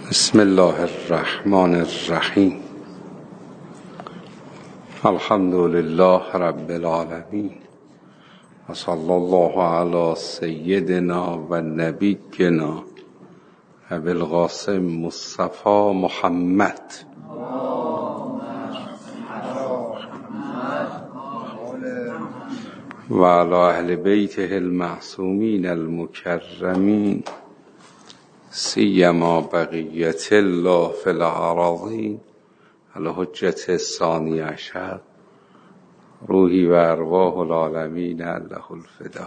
بسم الله الرحمن الرحیم. الحمد لله رب العالمین و صلی الله علی سیدنا و نبینا ابی القاسم مصطفی محمد و علی اهل بیته المعصومین المکرمین سیما بقیت الله فی الأراضین الحجة الثانی عشر روحی و ارواح العالمین له الفدا.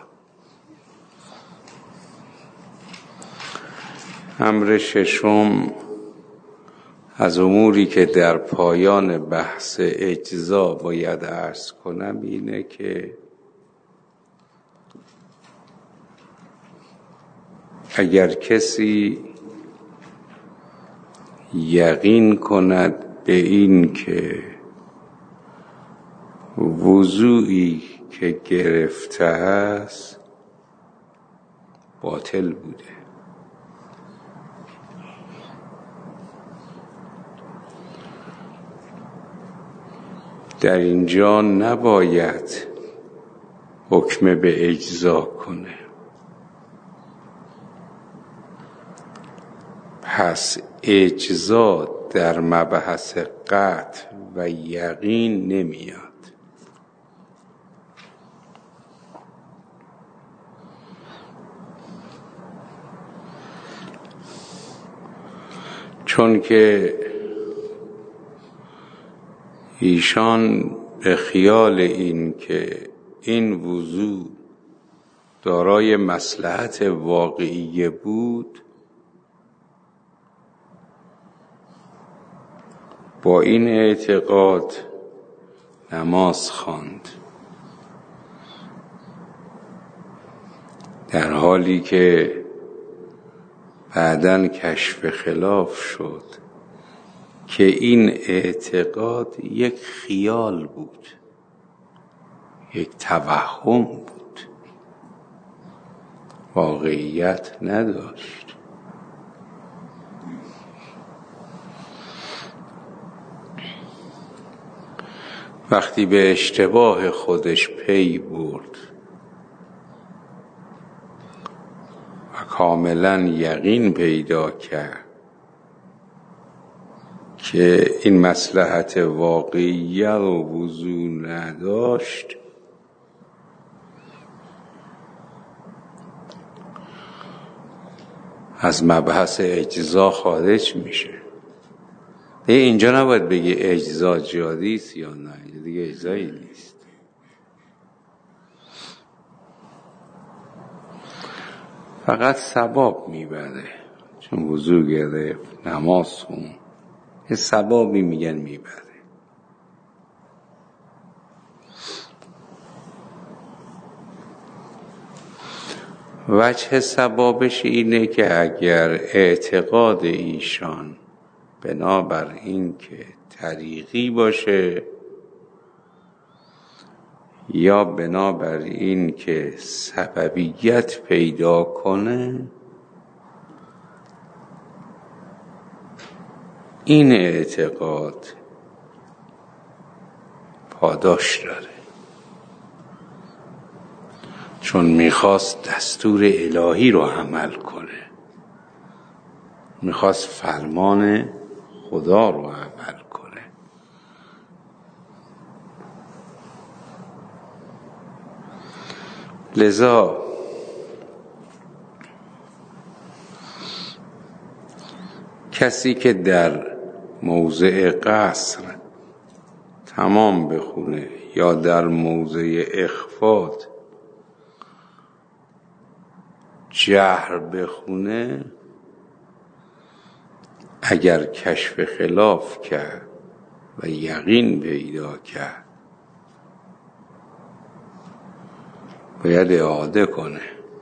امر ششم از اموری که در پایان بحث اجزا باید عرض کنم اینه که اگر کسی یقین کند به این که وضوئی که گرفته است باطل بوده، در اینجا نباید حکم به اجزا کنه. پس اجزا در مبحث قطع و یقین نمیاد. چون که ایشان به خیال این که این وضو دارای مصلحت واقعی بود با این اعتقاد نماز خواند، در حالی که بعداً کشف خلاف شد که این اعتقاد یک خیال بود، یک توهم بود، واقعیت نداشت. وقتی به اشتباه خودش پی برد و کاملا یقین پیدا کرد که این مصلحت واقعی و وضو نداشت، از مبحث اجزا خارج میشه. اینجا نباید بگی اجزا جادی است یا نه، دیگه اجزایی نیست. فقط ثواب میبره، چون وضو گرفت نماز خون یه ثوابی میگن میبره. وجه ثوابش اینه که اگر اعتقاد ایشان بنابر این که طریقی باشه یا بنابر این که سببیت پیدا کنه، این اعتقاد پاداش داره، چون میخواست دستور الهی رو عمل کنه، میخواست فرمان خدا رو عمل کنه. لذا کسی که در موضع قصر تمام بخونه یا در موضع اخفاض جهر بخونه، اگر کشف خلاف کرد و یقین پیدا کرد باید اعاده کنه.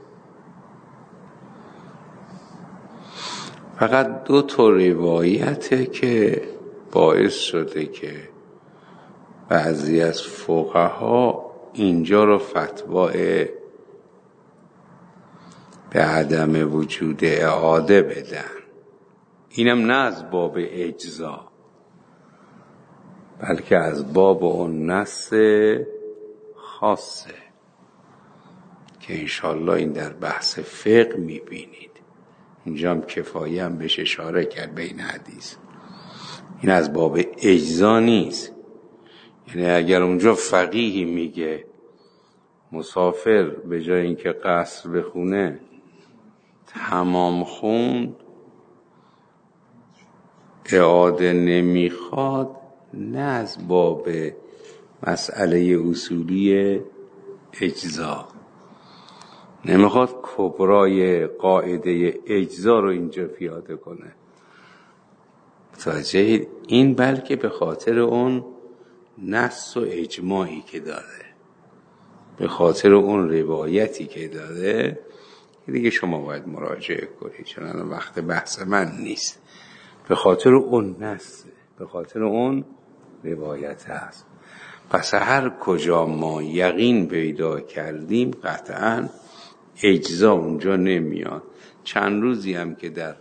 فقط 2 روایته که باعث شده که بعضی از فقها اینجا رو فتوا به عدم وجود اعاده بدن. اینم نه از باب اجزا، بلکه از باب اون نص خاصه که انشالله این در بحث فقه میبینید. اینجا هم کفایه هم بهش اشاره کرد به این حدیث. این از باب اجزا نیست. یعنی اگر اونجا فقیهی میگه مسافر به جای اینکه قصر بخونه تمام خوند، اعاده نمیخواد، نه از باب مسئله اصولی اجزا، نمیخواد کبرای قاعده اجزا رو اینجا پیاده کنه. متوجه این، بلکه به خاطر اون نص و اجماعی که داره، به خاطر اون روایتی که داره، دیگه شما باید مراجعه کنید چون الان وقت بحث من نیست. به خاطر اون نص، به خاطر اون روایت هست. پس هر کجا ما یقین پیدا کردیم قطعاً اجزا اونجا نمیاد. چند روزی هم که در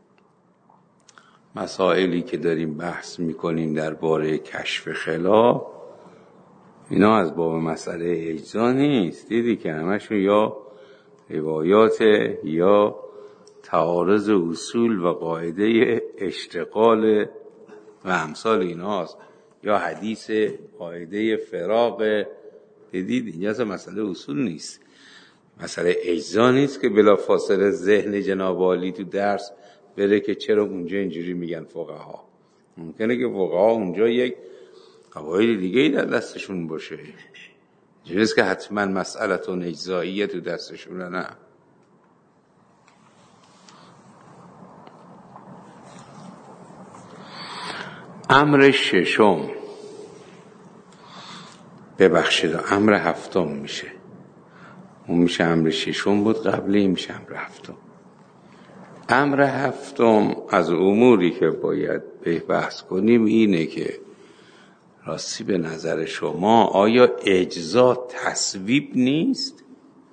مسائلی که داریم بحث میکنیم درباره کشف خلاف، اینا از باب مسئله اجزا نیست. دیدی که همشون یا روایات یا تعارض اصول و قاعده اشتغال و امثال ایناست، یا حدیث قاعده فراق. دیدید اینجا مسئله اصول نیست، مسئله اجزا نیست که بلا فاصله ذهن جناب عالی تو درس بره که چرا اونجا اینجوری میگن فقها. ممکنه که فقها اونجا یک قواعد دیگه در دستشون باشه، جز که حتما مسئلتون اجزاییه تو دستشونه. نه، امر ششم، ببخشید امر هفتم میشه. اون میشه امر ششم بود قبلی، میشه امر هفتم. امر هفتم از اموری که باید به بحث کنیم اینه که راستی به نظر شما آیا اجزا تصویب نیست؟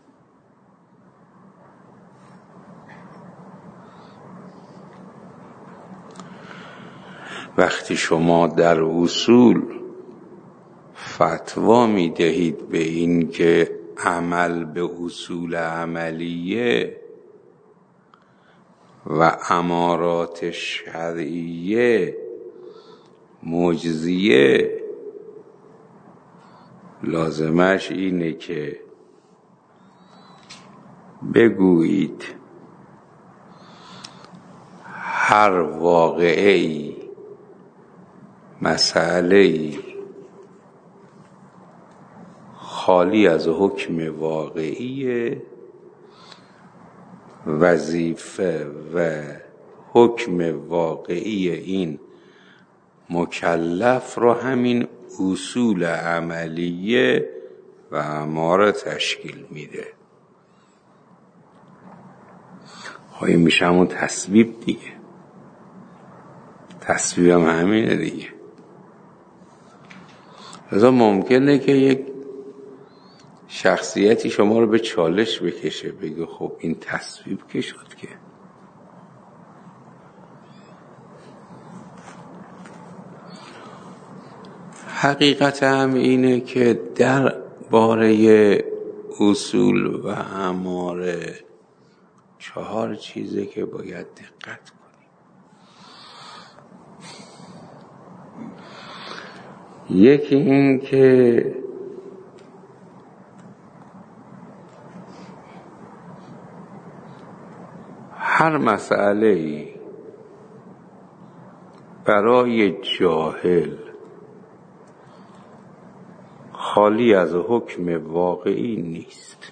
وقتی شما در اصول فتوا می دهید به این که عمل به اصول عملیه و امارات شرعیه مجزیه، لازمش اینه که بگویید هر واقعی، مسئله‌ای خالی از حکم واقعیه، وظیفه و حکم واقعی این مکلف رو همین اصول عملیه و اماره تشکیل میده. خواهی میشه همون تصویب دیگه. تصویب هم همینه دیگه. لذا ممکنه که یک شخصیتی شما رو به چالش بکشه، بگه خب این تصویب که شد که. حقیقت هم اینه که در باره اصول و اماره 4 چیزه که باید دقت کنیم. یکی این که هر مسئله‌ای برای جاهل خالی از حکم واقعی نیست.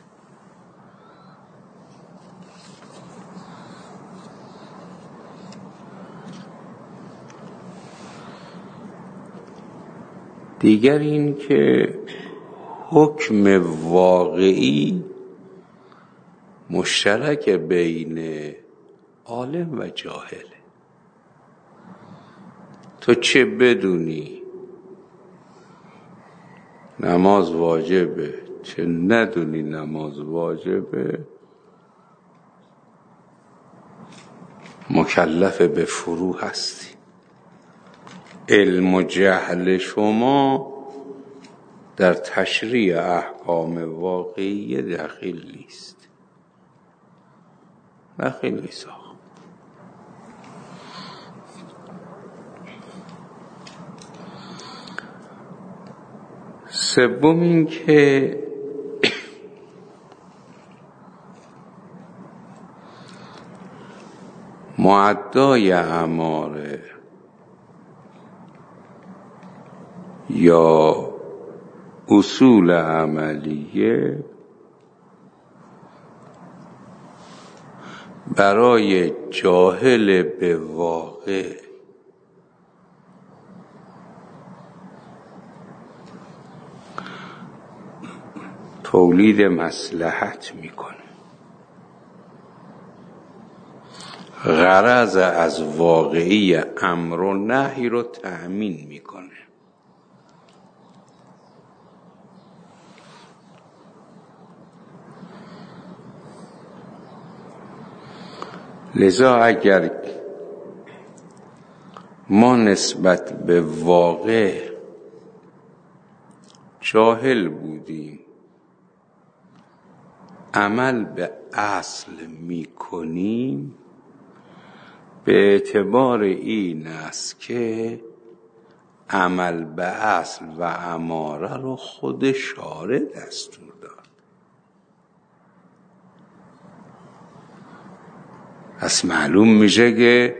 دیگر این که حکم واقعی مشترک بین عالم و جاهله. تو چه بدونی نماز واجبه، چه ندونی نماز واجبه، مکلف به فرو هستی. علم و جهل شما در تشریع احکام واقعی دخیل نیست. دخیل نیست. سوم این که معدای اماره یا اصول عملیه برای جاهل به واقع تولید مصلحت میکنه. غرض از واقعی امر و نهی رو تأمین میکنه. لذا اگر ما نسبت به واقع جاهل بودیم، عمل به اصل میکنیم، به اعتبار این است که عمل به اصل و اماره رو خود شارع دستور داد. پس معلوم میشه که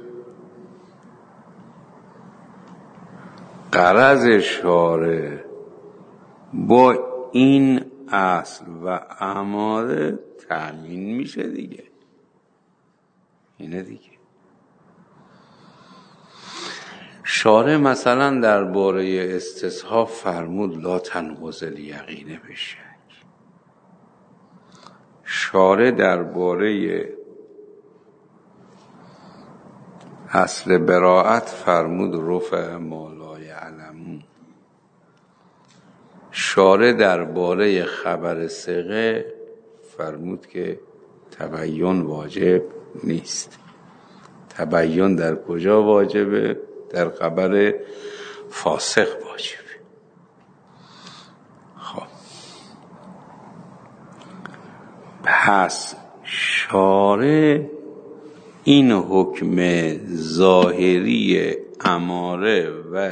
غرض شارع با این اصل و اماره تأمین میشه دیگه. اینه دیگه. شارع مثلا درباره استصحاب فرمود لا تنقض الیقین بشک. شارع درباره اصل براءت فرمود رفع ما لا یعلمون. شارع درباره خبر ثقه فرمود که تبیین واجب نیست. تبیین در کجا واجبه؟ در خبر فاسق واجبه. خب پس شارع این حکم ظاهری اماره و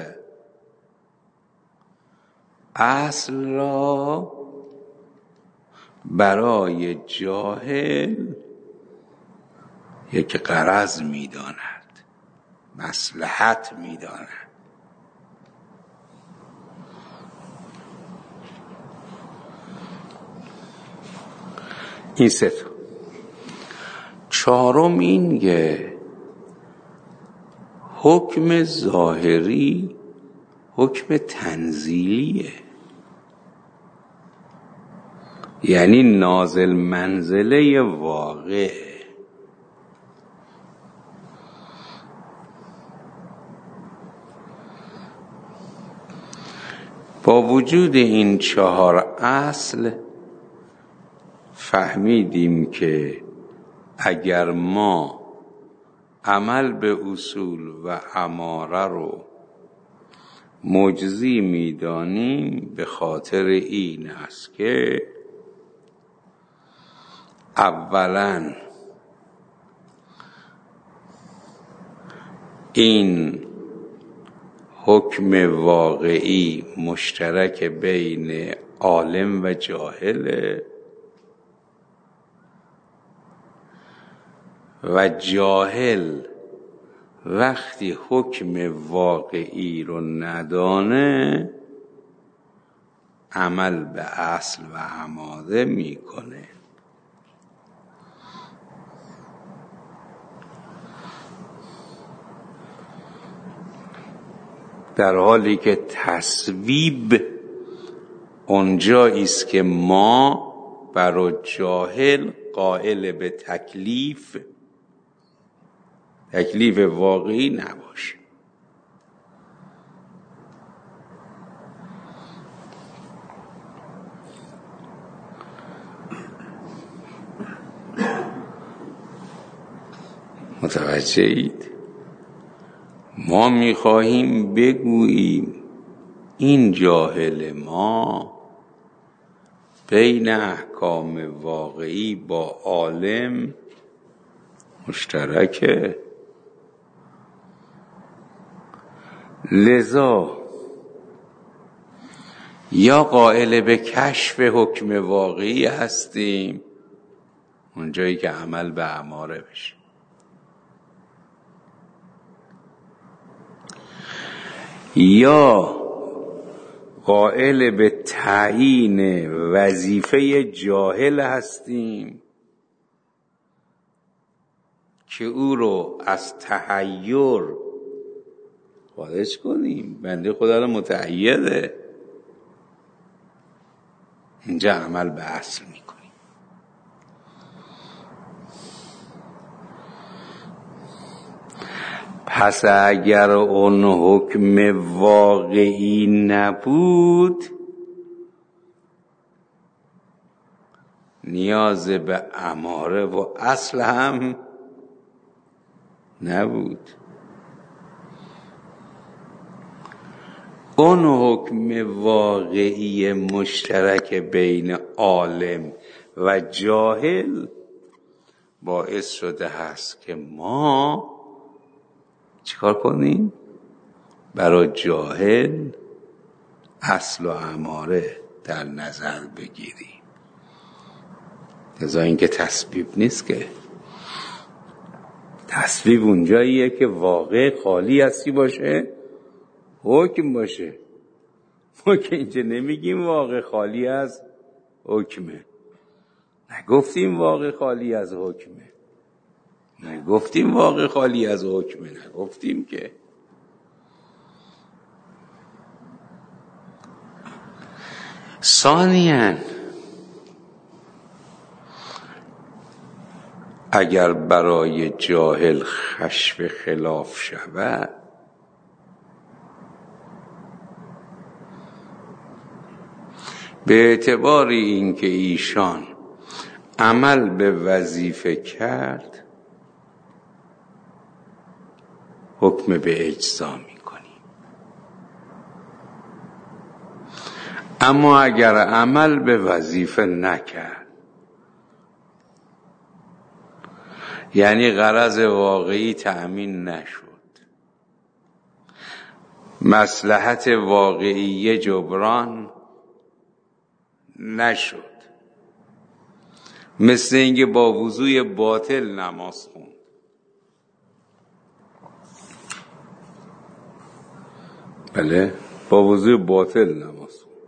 اصل را برای جاهل یک غرض می‌داند، مصلحت می‌داند. این سه تا. چهارم این که حکم ظاهری حکم تنزیلیه، یعنی نازل منزله واقع. با وجود این چهار اصل فهمیدیم که اگر ما عمل به اصول و اماره رو مجزی می‌دانیم، به خاطر این است که اولا این حکم واقعی مشترک بین عالم و جاهله و جاهل وقتی حکم واقعی رو ندانه عمل به اصل و اماره میکنه. در حالی که تصویب اونجایی است که ما برای جاهل قائل به تکلیف واقعی نباشه. متوجه متوجه اید؟ ما میخواهیم بگوییم این جاهل ما بین احکام واقعی با عالم مشترکه. لذا یا قائل به کشف حکم واقعی هستیم، اونجایی که عمل به اماره بشه، یا قائل به تعیین وظیفه جاهل هستیم که او رو از تحیر خارج کنیم. بنده خدا رو متعیده، اینجا عمل به اصل میکنیم. پس اگر اون حکم واقعی نبود، نیاز به اماره و اصل هم نبود. اون حکم واقعی مشترک بین عالم و جاهل باعث شده هست که ما چیکار کنیم؟ برای جاهل اصل و اماره در نظر بگیریم. لذا این که تسبیب نیست، که تسبیب اونجاییه که واقع خالی از چی باشه؟ حکم باشه. ما که اینجا نمیگیم واقع خالی از حکمه، نگفتیم واقع خالی از حکمه، نگفتیم واقع خالی از حکمه، نگفتیم که. ثانیاً اگر برای جاهل کشف خلاف شود، به اعتبار اینکه ایشان عمل به وظیفه کرد، حکم به اجزا میکنیم. اما اگر عمل به وظیفه نکرد، یعنی غرض واقعی تأمین نشد، مصلحت واقعی جبران نشد، مثل اینکه با وضوی باطل نماز خوند، بله، با وضوی باطل نماز خوند،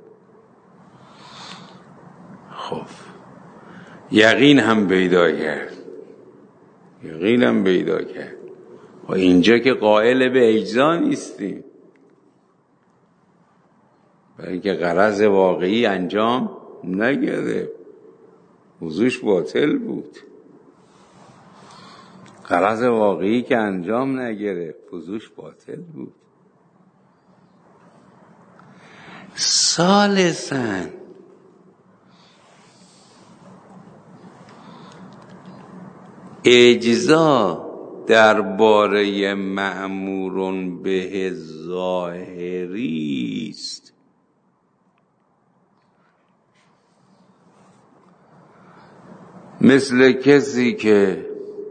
خب یقین هم پیدا کرد، یقین هم پیدا کرد. و اینجا که قائل به اجزا نیستیم، بلکه غرض واقعی انجام نگرفت، وضوش باطل بود. غرض واقعی که انجام نگرفت، وضوش باطل بود. ثالثاً اجزا درباره مأمور به ظاهری است. مثل کسی که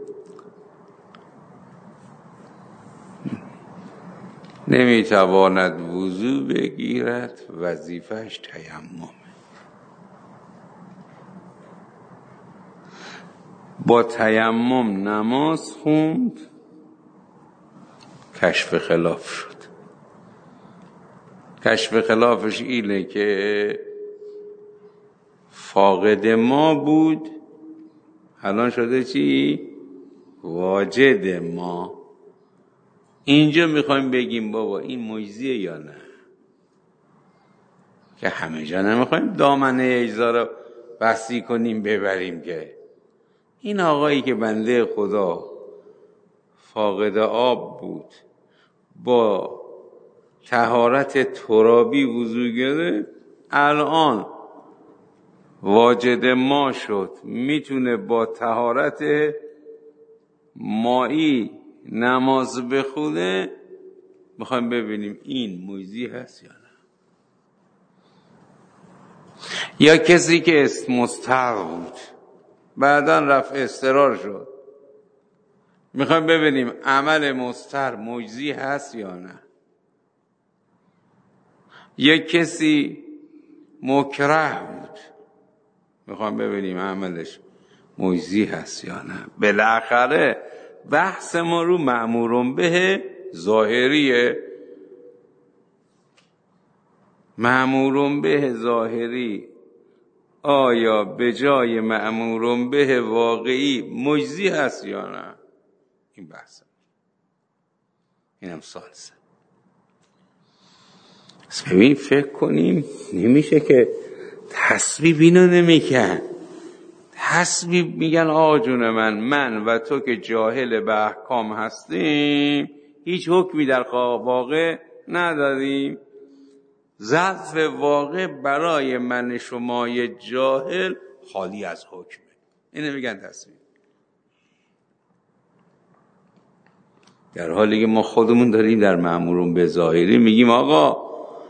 نمیتواند وضو بگیرد، وظیفه‌اش تیممه، با تیمم نماز خوند، کشف خلاف شد. کشف خلافش اینه که فاقد ما بود، الان شده چی؟ واجد ما. اینجا میخوایم بگیم بابا این مجزیه یا نه، که همه جا نمیخوایم دامنه اجزا رو بستی کنیم ببریم. که این آقایی که بنده خدا فاقد آب بود، با طهارت ترابی وضو گرفت، الان واجد ما شد، میتونه با طهارت مایی نماز بخونه میخوایم ببینیم این مجزی هست یا نه. یا کسی که مستحق بود بعدا رفع اضطرار شد، میخوایم ببینیم عمل مستحق مجزی هست یا نه. یا کسی مکره بود، میخوایم ببینیم عملش مجزی هست یا نه. بالاخره بحث ما رو مأمورون به ظاهریه. مأمورون به ظاهری آیا به جای مأمورون به واقعی مجزی هست یا نه؟ این بحث، اینم سالسه. ببین فکر کنیم نمیشه که تصویب اینو نمیکن. تصویب میگن آقا جون من و تو که جاهل به احکام هستیم هیچ حکمی در واقع نداریم، ظرف واقع برای من شمای جاهل خالی از حکمه. اینو میگن تصویب. در حالی که ما خودمون داریم در مأمورون به ظاهری میگیم آقا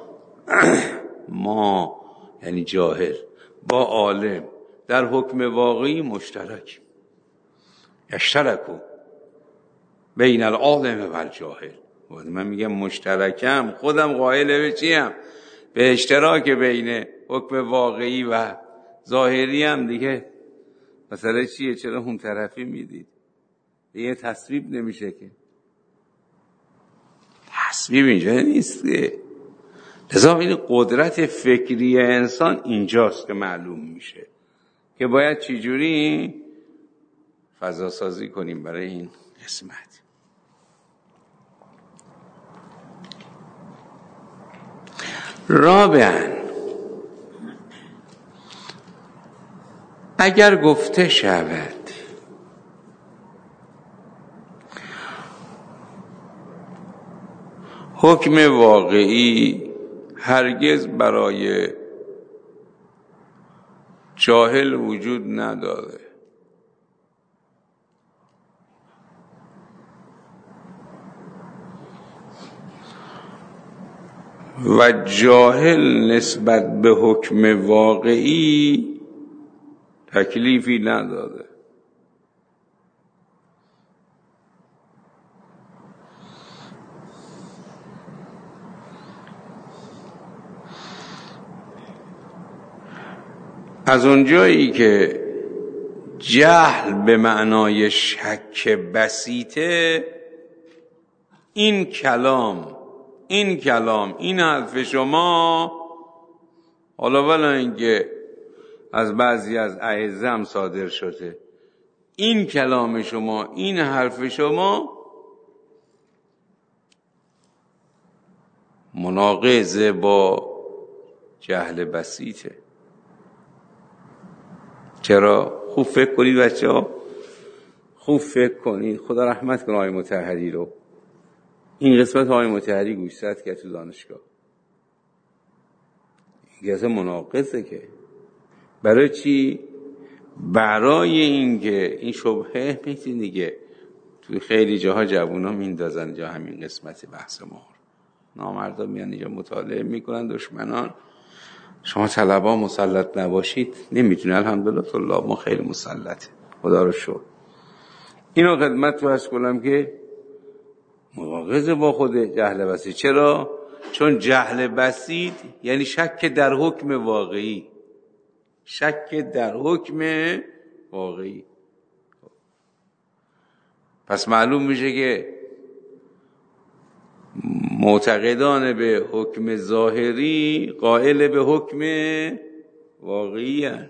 ما یعنی جاهل با عالم در حکم واقعی مشترک، اشترکو بین العالم و الجاهل. من میگم مشترکم، خودم قائل به چیم؟ به اشتراک بین حکم واقعی و ظاهری هم دیگه. مسئله چیه؟ چرا اون طرفی میدید؟ یه تصویب نمیشه که. تصویب اینجا نیست که. لذا این قدرت فکری انسان اینجاست که معلوم میشه که باید چجوری فضا سازی کنیم برای این قسمت. رابعاً اگر گفته شود حکم واقعی هرگز برای جاهل وجود نداره و جاهل نسبت به حکم واقعی تکلیفی نداره، از اونجایی که جهل به معنای شک بسیطه، این حرف شما حالا ولی اینکه از بعضی از اعزم صادر شده، این کلام شما، این حرف شما مناقض با جهل بسیطه. چرا؟ خوب فکر کنید بچه ها، خوب فکر کنید. خدا رحمت کنه آقای مطهری رو. این قسمت آقای مطهری گوشزد که تو دانشگاه این قسمت مناقضه. که برای چی؟ برای اینکه این شبهه میتونی دیگه تو خیلی جاها جوونا میندازن جا همین قسمت بحث ما. نامردا میان اینجا مطالعه میکنن، دشمنان. شما طلبا مسلط نباشید نمیتونه. الحمدلله طلاب ما خیلی مسلطه، خدا رو شکر. اینو خدمت تو عرض کنم که مناقض با خود جهل بسیط. چرا؟ چون جهل بسیط یعنی شک در حکم واقعی. شک در حکم واقعی. پس معلوم میشه که معتقدان به حکم ظاهری قائل به حکم واقعی هستند.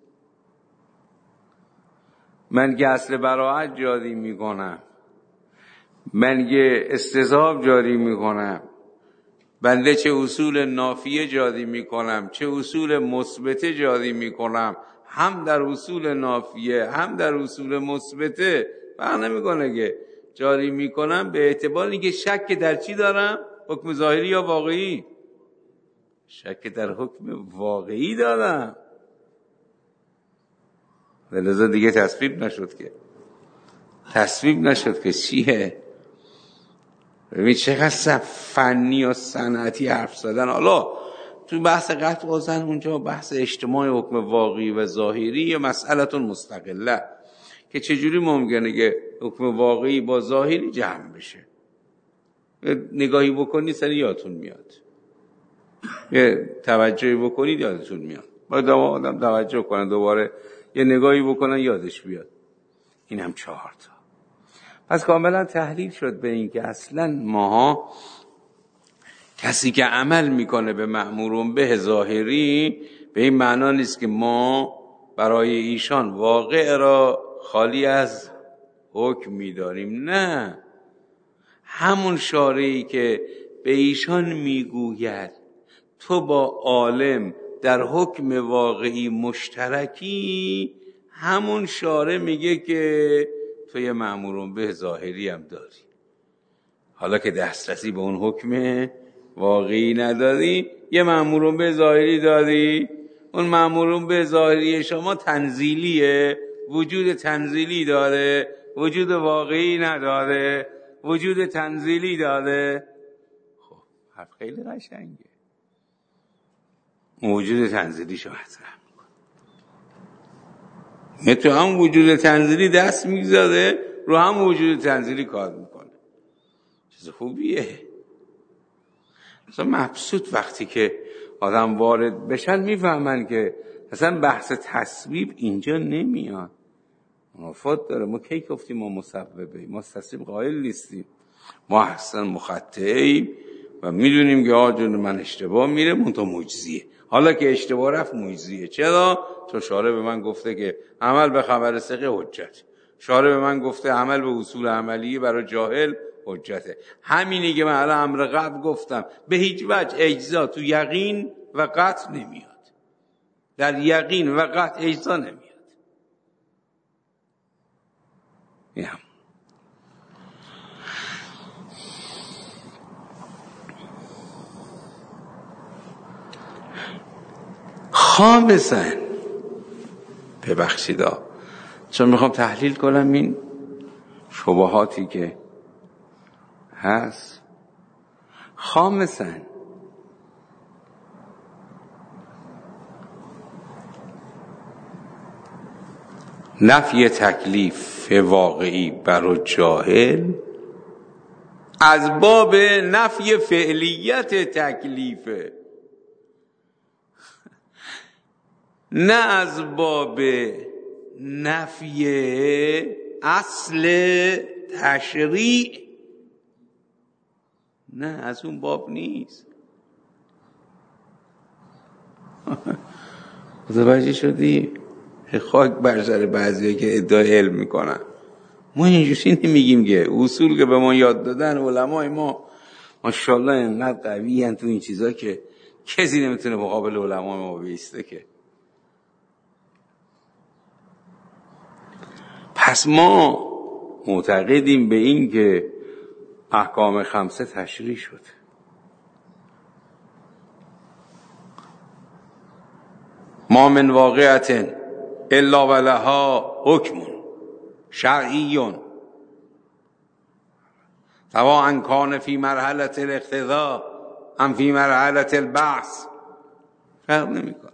من که اصل براعت جاری میکنم، من که استصحاب جاری میکنم، بنده چه اصول نافیه جاری میکنم چه اصول مثبته جاری میکنم، هم در اصول نافیه هم در اصول مثبته فرق نمیکنه که جاری میکنم به اعتبار اینکه شک در چی دارم؟ حکم ظاهری یا واقعی؟ شک در حکم واقعی دارم. ولذا دیگه تصویب نشد که چیه؟ ببین چقدر فنی و صنعتی حرف زدن. حالا تو بحث قطع بازن اونجا بحث اجتماع حکم واقعی و ظاهری یا مسئلتون مستقله که چجوری ممکنه که حکم واقعی با ظاهری جمع بشه. نگاهی بکنید سری یادتون میاد، یه توجهی بکنید یادتون میاد. باید آدم توجه کنن، دوباره یه نگاهی بکنن یادش بیاد. این هم 4 تا. پس کاملا تحلیل شد به این که اصلا ماها کسی که عمل میکنه به مأمورون به ظاهری به این معنا نیست که ما برای ایشان واقع را خالی از حکم می‌داریم. نه، همون شارعی که به ایشان میگوید تو با عالم در حکم واقعی مشترکی، همون شارع میگه که تو یه مأمورون به ظاهری هم داری. حالا که دسترسی به اون حکم واقعی نداری، یه مأمورون به ظاهری داری. اون مأمورون به ظاهری شما تنزیلیه، وجود تنزیلی داره، وجود واقعی نداره، وجود تنزیلی داره. خب حرف خیلی قشنگه. وجود تنزیلی شو مطرح میکنه، تو هم وجود تنزیلی دست میگذاره، رو هم وجود تنزیلی کار میکنه. چیز خوبیه. مثلا مبسوط وقتی که آدم وارد بشن میفهمن که اصلا بحث تصویب اینجا نمیاد، منافات داره. ما کی گفتیم ما مسببه، ما تصویب قائل نیستیم، ما اصلا مخطئیم و میدونیم که آجون من اشتباه میره منتها مجزیه. حالا که اشتباه رفت مجزیه. چرا؟ چون شارع به من گفته که عمل به خبر ثقه حجت، شارع به من گفته عمل به اصول عملیه برای جاهل حجته. همینی که من امر قطع گفتم به هیچ وجه اجزا تو یقین و قطع نمیاد، در یقین و قطع اجزا نمیاد. خامساً ببخشیدا چون میخوام تحلیل کنم این شبهاتی که هست. خامساً نفی تکلیف واقعی برای جاهل از باب نفی فعلیت تکلیفه، نه از باب نفی اصل تشریع. نه، از اون باب نیست. متوجه شدی؟ خاک بر سر بعضیه که ادعای علم میکنن. ما اینجوری نمیگیم که اصول که به ما یاد دادن علمای ما ماشاءالله اینقدر قوی هستن تو این چیزا که کسی نمیتونه مقابل علمای ما بیسته. که پس ما معتقدیم به این که احکام 5 تشریع شده. ما من واقعة الا ولها حکم شرعی سواء کان فی مرحله الاقتضاء ام فی مرحله البحث، فرق نمیکنه.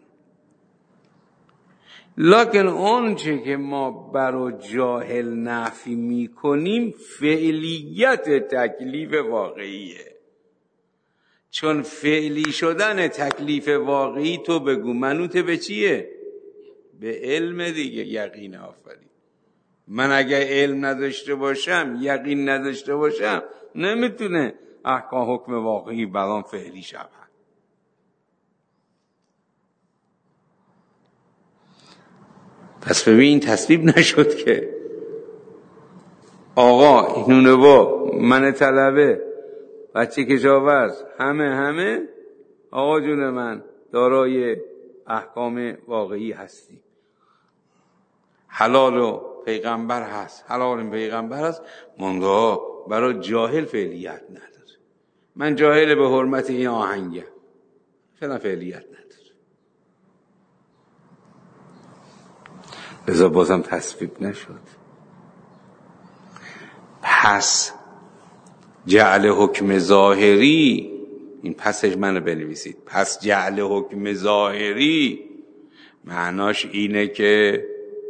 لکن اون چه که ما برای جاهل نفی میکنیم فعلیت تکلیف واقعیه. چون فعلی شدن تکلیف واقعی تو بگو منوط به چیه؟ به علم دیگه. یقین. آفرین. من اگر علم نداشته باشم، یقین نداشته باشم، نمیتونه احکام حکم واقعی برام فعلی شود. پس ببین تصویب نشد که آقا اینونه با من طلبه بچه کشاورز همه آقا جون من دارای احکام واقعی هستی. حلال و پیغمبر هست، حلال و پیغمبر هست، منده برای جاهل فعلیت نداره. من جاهل به حرمت این آهنگه فعلا فعلیت نداره. لذا بازم تصویب نشد. پس جعل حکم ظاهری، این پسش منو بنویسید، پس جعل حکم ظاهری معناش اینه که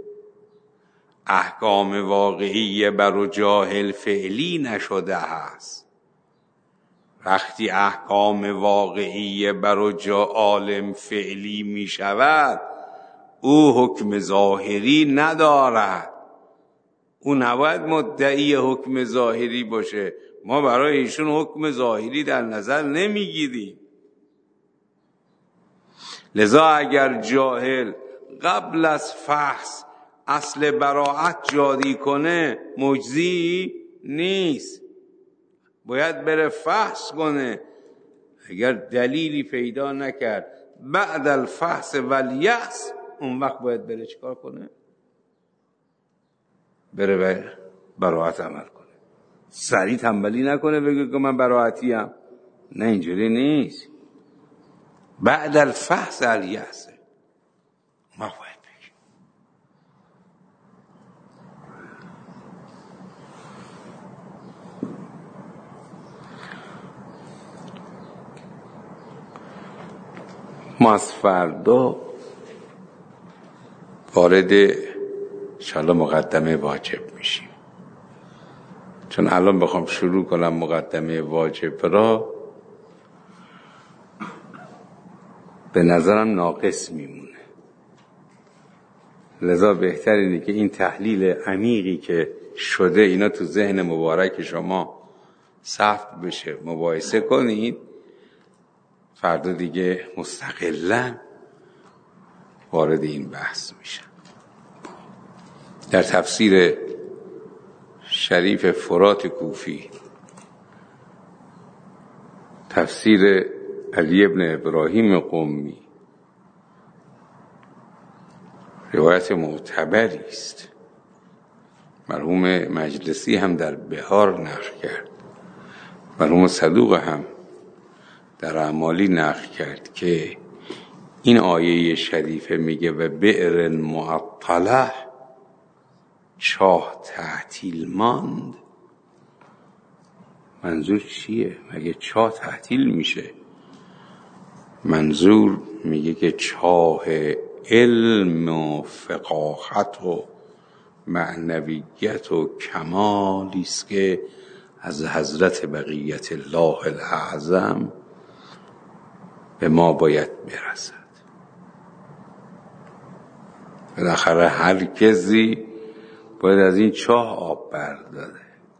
احکام واقعی بر جاهل فعلی نشده است. وقتی احکام واقعی بر عالم فعلی می شود، او حکم ظاهری ندارد. او نباید مدعی حکم ظاهری باشه. ما برای ایشون حکم ظاهری در نظر نمیگیریم. لذا اگر جاهل قبل از فحص اصل براءت جاری کنه مجزی نیست، باید بره فحص کنه. اگر دلیلی پیدا نکرد بعد الفحص والیأس، اون وقت باید بره چیکار کنه؟ بره به براءت عمل کنه. سریع تنبلی نکنه بگه که من براءتیم. نه، اینجوری نیست. بعد الفحص والیأس ما باید بگیم. ما از فردا وارد انشاءالله مقدمه واجب میشیم. چون الان بخوام شروع کنم مقدمه واجب را، به نظرم ناقص میمونه. لذا بهتر اینه که این تحلیل عمیقی که شده اینا تو ذهن مبارک شما ثبت بشه، مباحثه کنید. فردا دیگه مستقلاً وارد این بحث میشن. در تفسیر شریف فرات کوفی، تفسیر علی ابن ابراهیم قمی، روایت معتبری است. مرحوم مجلسی هم در بهار نقل کرد، مرحوم صدوق هم در اعمالی نقل کرد که این آیه شریفه میگه و بئر معطله، چاه تعطیل ماند. منظور چیه؟ مگه چاه تعطیل میشه؟ منظور میگه که چاه علم و فقاهت و معنویت و کمالی است که از حضرت بقیت الله الاعظم به ما باید برسد. بالاخره هر کسی باید از این چاه آب برداره.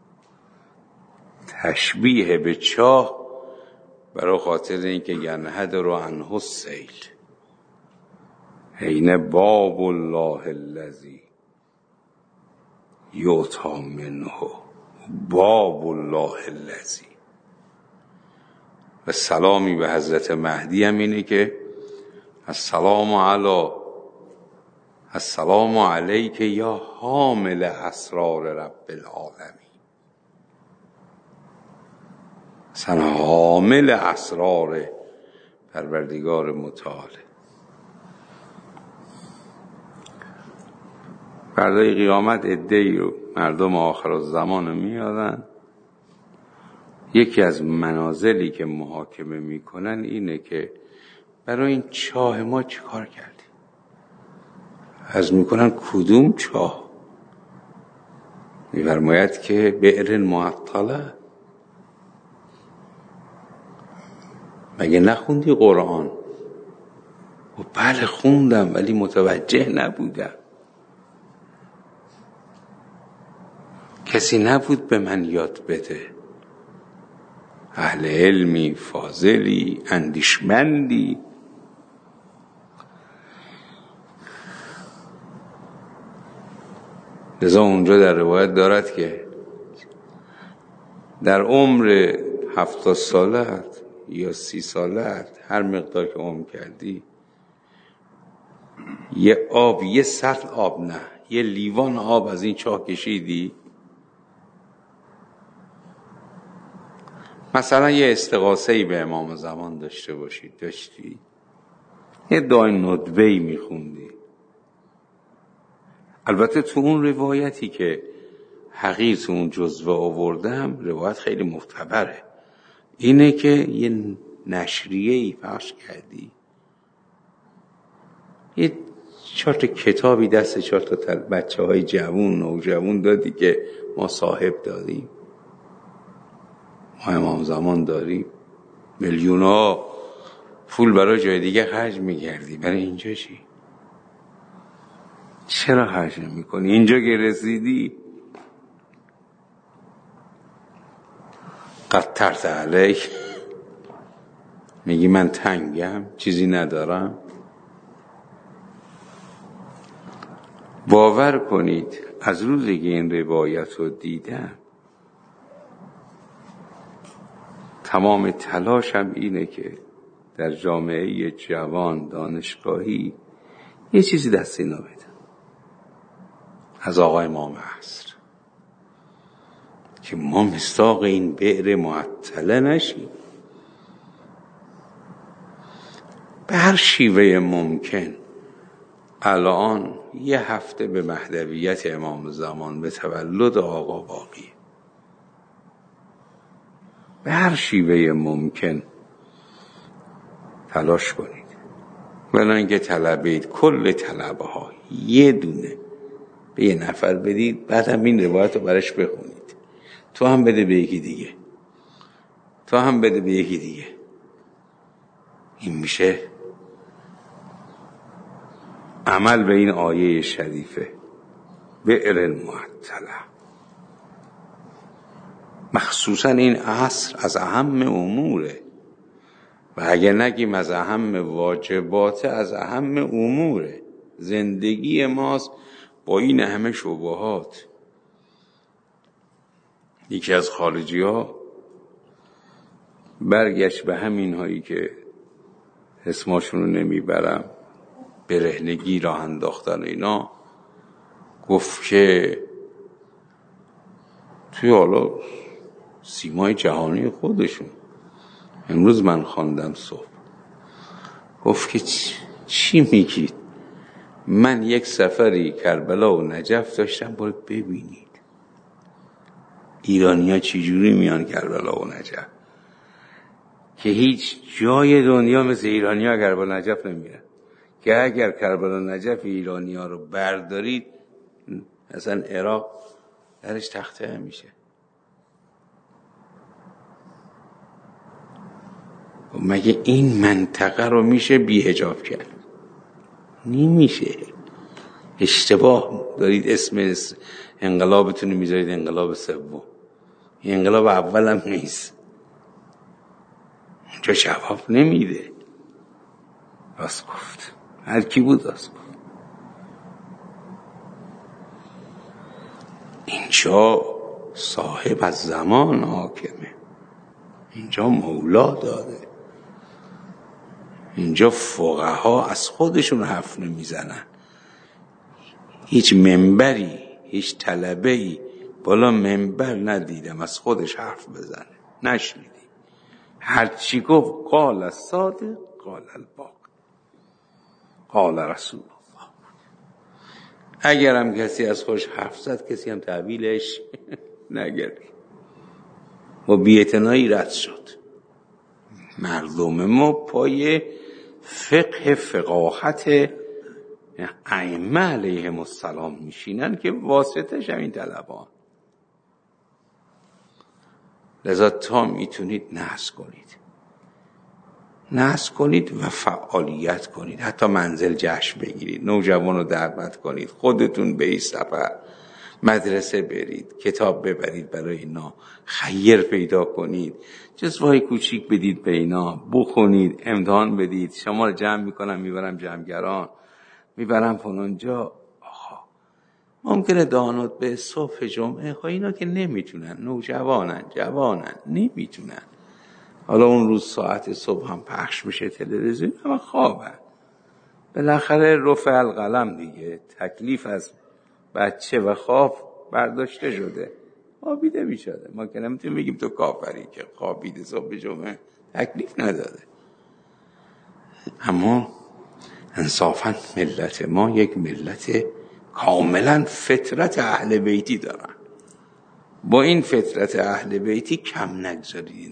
تشبیه به چاه برای خاطر اینکه ینحدر عنه السیل، حین باب الله الذی یؤتی منه، باب الله الذی. و سلامی به حضرت مهدی هم اینه که السلام علیک یا حامل اسرار رب العالمین. اصلا حامل اسرار پروردگار متعال. فردای قیامت عده‌ای رو مردم آخرالزمان میادن. یکی از منازلی که محاکمه میکنن اینه که برای این چاه ما چی کار کردیم؟ از میکنن کدوم چاه؟ میفرماید که بئر معطله. مگه نخوندی قرآن؟ و بله خوندم ولی متوجه نبودم. کسی نبود به من یاد بده. اهل علمی، فاضلی، اندیشمندی. لذا اونجا در روایت دارد که در عمر 70 سالت یا 30 سالت، هر مقدار که عمر کردی، یه سطل آب نه، یه لیوان آب از این چاه کشیدی. مثلا یه استغاثه‌ای به امام زمان داشته باشید، داشتی یه دعای ندبه‌ای میخوندی. البته تو اون روایتی که حقیر تو اون جزوه آوردم، روایت خیلی معتبره، اینه که یه نشریه‌ای پخش کردی، یه 4 کتابی دست 4 بچه‌های جوون نوجوان دادی که ما صاحب داریم، ما امام زمان داریم، میلیون‌ها پول برای جای دیگه خرج می‌کردی، برای اینجا چی؟ چرا خرج نمی‌کنی؟ اینجا که رسیدی قطرت علیک، میگی من تنگم، چیزی ندارم. باور کنید از روزی که این روایت رو دیدم تمام تلاشم اینه که در جامعه جوان دانشگاهی یه چیزی دست اینا بدم از آقای امام عصر که ما مصداق این بئر معطله نشیم. به هر شیوه ممکن الان یه هفته به مهدویت امام زمان، به تولد آقا باقی، به هر شیوه ممکن تلاش کنید. بلان که طلبید کل طلبه ها یه دونه به یه نفر بدید، بعد هم این روایت رو برش بخونید، تو هم بده به یکی دیگه، تو هم بده به یکی دیگه. این میشه عمل به این آیه شریفه بئر معطله. مخصوصا این عصر از اهم اموره و اگر نگیم از اهم واجباته، از اهم اموره. زندگی ماست با این همه شبهات. یکی از خارجی ها برگشت به همین هایی که اسمشون رو نمیبرم، برهنگی راه انداختن اینا، گفت که توی حالا سیمای جهانی خودشون امروز من خواندم صبح، گفت که چی میگید؟ من یک سفری کربلا و نجف داشتم، باید ببینید ایرانی‌ها چجوری میان کربلا و نجف، که هیچ جای دنیا مثل ایرانی‌ها کربلا و نجف نمیرن، که اگر کربلا و نجف ایرانی‌ها رو بردارید اصلا عراق درش تخته میشه. مگه این منطقه رو میشه بی‌حجاب کرد؟ نمیشه. اشتباه دارید اسم انقلابتون رو میذارید انقلاب سوم. انقلاب اول هم نیست. اونجا جواب نمیده. راست گفت. هر کی بود راست گفت. اینجا صاحب از زمان حاکمه. اینجا مولا داره. اینجا فقها از خودشون حرف نمیزنن. هیچ منبری، هیچ طلبه‌ای بالا منبر ندیدم از خودش حرف بزنه. نشنیدی. هر چی گفت قال الصادق قال الباقی قال رسول الله. اگر هم کسی از خودش حرف زد، کسی هم تعبیلش نگردی و بی‌اعتنایی رد شد. مردم ما پای فقه فقاهت ائمه علیهم السلام میشینن که واسطش همین طلبان. لذا تا میتونید نحس کنید و فعالیت کنید. حتی منزل جشن بگیرید، نوجوان رو دعوت کنید، خودتون به این سفر مدرسه برید، کتاب ببرید برای اینا، خیر پیدا کنید، جزوه‌های کوچیک بدید به اینا، بخونید، امتحان بدید. شما رو جمع میکنم میبرم جمعگران، میبرم فلان جا. ممکنه دانات به صبح جمعه، اینا که نمیتونن، نوجوانن، جوانن، نمیتونن. حالا اون روز ساعت صبح هم پخش میشه تلویزیون، اما خوابن. بالاخره رفع القلم دیگه، تکلیف از بچه و خواب برداشته شده، خوابیده میشده. ما که نمیتونیم بگیم تو کافری که خوابیده صبح جمعه، تکلیف نداره. اما انصافاً ملت ما یک ملت کاملا فطرت اهل بیتی دارن. با این فطرت اهل بیتی کم نگذارید.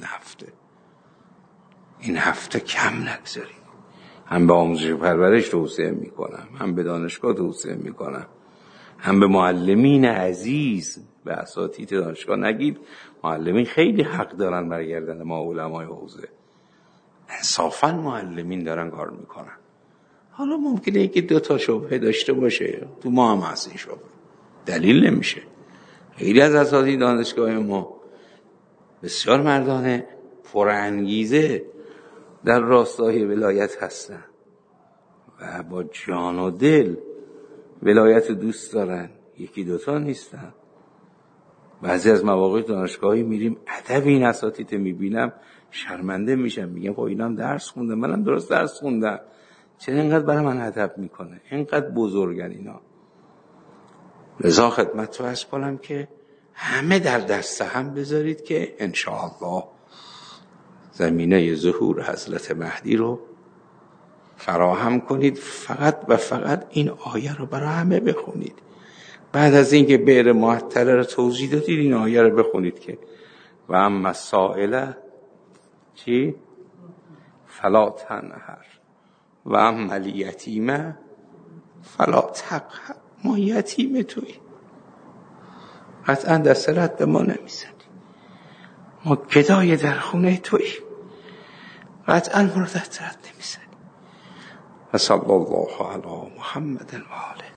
این هفته کم نگذارید. هم به آموزش و پرورش توصیه میکنم، هم به دانشگاه توصیه میکنم، هم به معلمین عزیز، به اساتید دانشگاه نگید معلمین خیلی حق دارن برگردن ما علمای حوزه. انصافا معلمین دارن کار میکنن. حالا ممکنه یکی 2 شبهه داشته باشه، تو ما هم هست این شبهه، دلیل نمیشه. خیلی از اساتید دانشگاه ما بسیار مردان پرانگیزه در راستای ولایت هستن و با جان و دل ولایت دوست دارن. 1-2 نیستن. بعضی از مواقع دانشگاهی میریم ادب این اساتید میبینم شرمنده میشم، میگم خب اینا هم درس خوندن، منم درست درس خوندم، چرا اینقدر برای من ادب میکنه؟ اینقدر بزرگن اینا. لذا خدمت رو عرض کنم که همه در دست هم بذارید که انشاءالله زمینه ظهور حضرت مهدی رو فراهم کنید. فقط و فقط این آیه رو برای همه بخونید. بعد از اینکه بئر معطله رو توضیح دادید این آیه رو بخونید که و اما السائل چی؟ فلا تنهر و اما الیتیم فلا تقهر. ما یتیم توییم، قطعا دست رد به ما نمیزنی. ما گدای در خونه توییم، قطعا ما رو دست رد نمیزنی. و صلی الله علی محمد و آله.